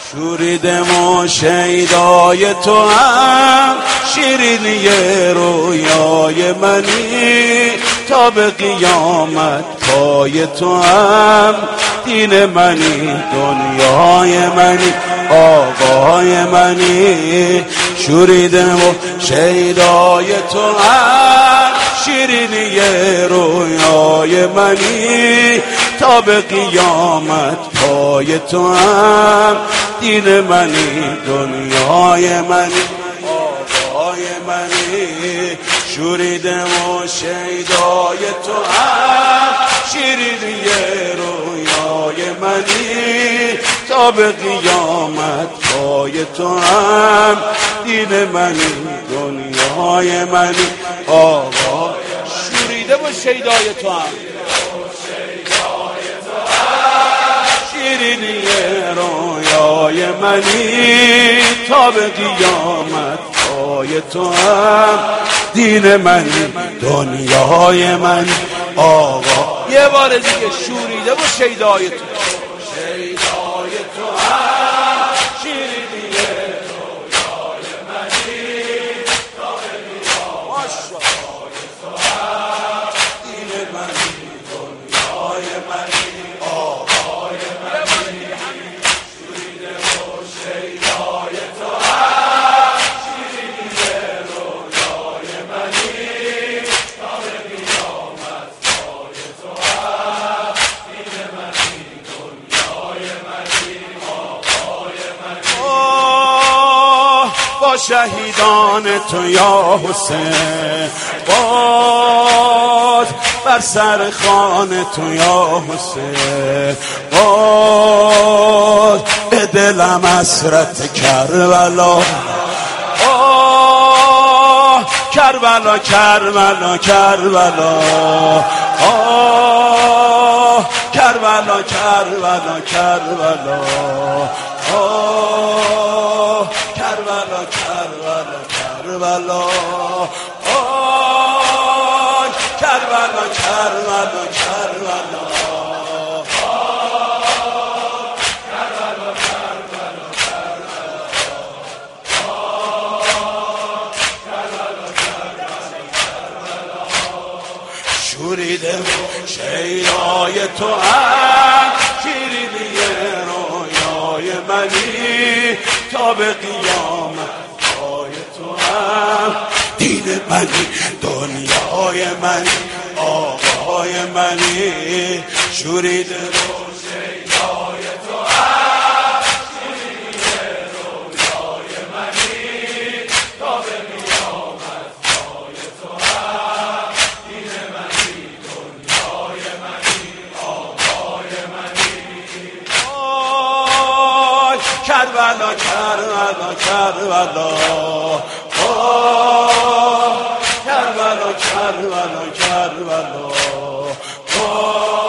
شوریدم و شیدای تو هم شیرینی رویای منی، تا به قیامت پای تو هم دین منی، دنیای منی، آقای منی. شوریدم و شیدای تو هم شیرینی رویای منی، تا به قیامت پای تو هم دین منی، دنیای منی، آقای منی. شوریدم و شیدای تو هم شیرینی رویای منی، تا به قیامت پای تو هم دین منی، دنیای منی، آقا. شوریده و شیدای تو هم شیرینی رویای منی، تا به قیامت پای تو هم دین منی، دنیای منی، آقا. یه بار دیگه شوریده و شیدای تو، شیدای تو هم شیرینی رویای منی، تا به قیامت پای تو هم دین منی، دنیای منی، آقای منی. شوریده و شیدای تو هم شیرینی رویای منی، تا به قیامت پای تو هم دین منی، دنیای منی، آقای منی. با شهیدان تو یا حسین، باد بر سر خان تو یا حسین، باد به دلم حسرت کربلا، کربلا کربلا کربلا، کربلا کربلا کربلا، کربلا کربلا کربلا، کربلا کربلا کربلا. شوریده شیدای تو هم شیرینی رویای منی، تا به قیامت پای تو هم دین منی، دنیای منی، آقای منی. شوریده شیدای تو هم شیرینی رویای منی، تا به قیامت پای تو هم دین منی، دنیای منی، آقای منی. کربلا کربلا کربلا، کربلا کربلا کربلا،